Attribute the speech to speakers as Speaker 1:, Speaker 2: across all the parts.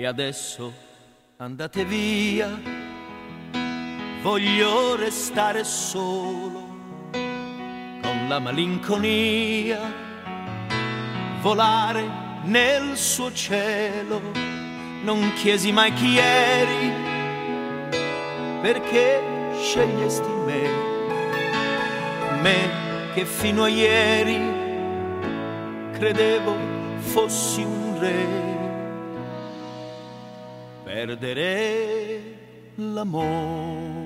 Speaker 1: E adesso andate via, voglio restare solo con la malinconia, volare nel suo cielo. Non chiesi mai chi eri, perché scegliesti me che fino a ieri credevo fossi un re. Perdere l'amore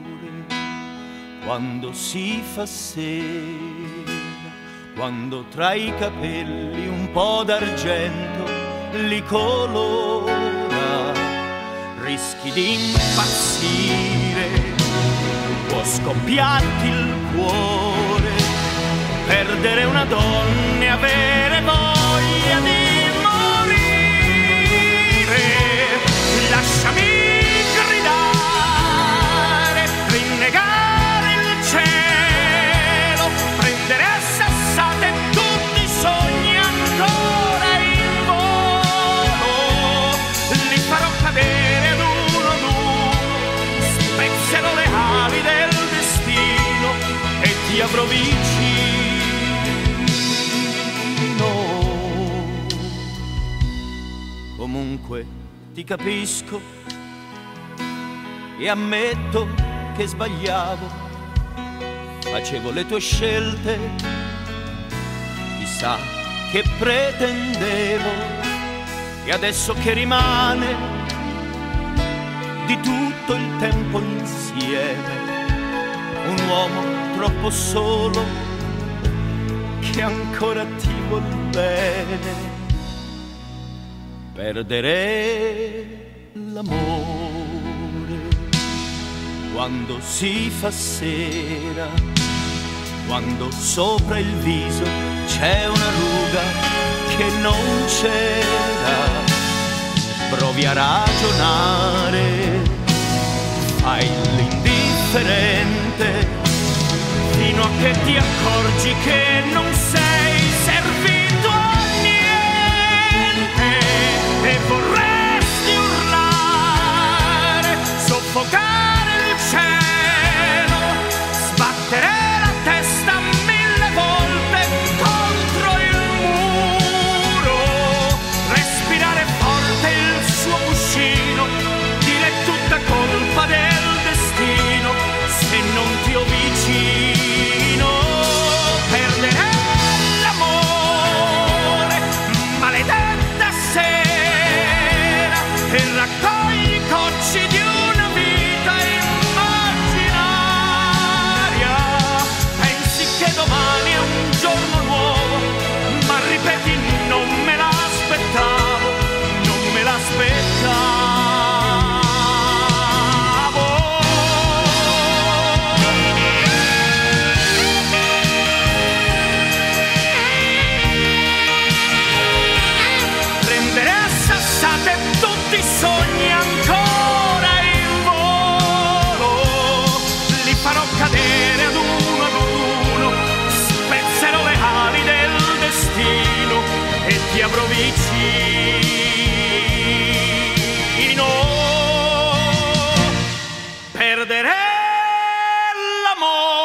Speaker 1: quando si fa sera, quando tra i capelli un po' d'argento li colora, rischi di impazzire, può scoppiarti il cuore, perdere una donna e avere voglia di lasciami gridare, rinnegare il cielo, prendere a sassate tutti i sogni ancora in volo, li farò cadere ad uno, spezzerò le ali del destino e ti avrò vicino. Comunque ti capisco e ammetto che sbagliavo, facevo le tue scelte, chissà che pretendevo, e adesso che rimane di tutto il tempo insieme, un uomo troppo solo che ancora ti vuol bene. Perdere l'amore quando si fa sera, quando sopra il viso c'è una ruga che non c'era. Provi a ragionare, fai l'indifferente fino a che ti accorgi che non sei servito a niente. E vorresti urlare, soffocare il cielo, sbattere la testa 1000 volte contro il muro, respirare forte il suo cuscino, dire è tutta colpa del destino se non ti ho vicino. Perdere l'amore, maledetta sera, e raccogli i cocci di una vita immaginaria. Pensi che domani è un giorno nuovo, ma ripeti non me l'aspettavo, non me l'aspettavo. Prendere a sassate tutti i sogni ancora in volo, li farò cadere ad uno, spezzerò le ali del destino e ti avrò vicino. Perdere l'amore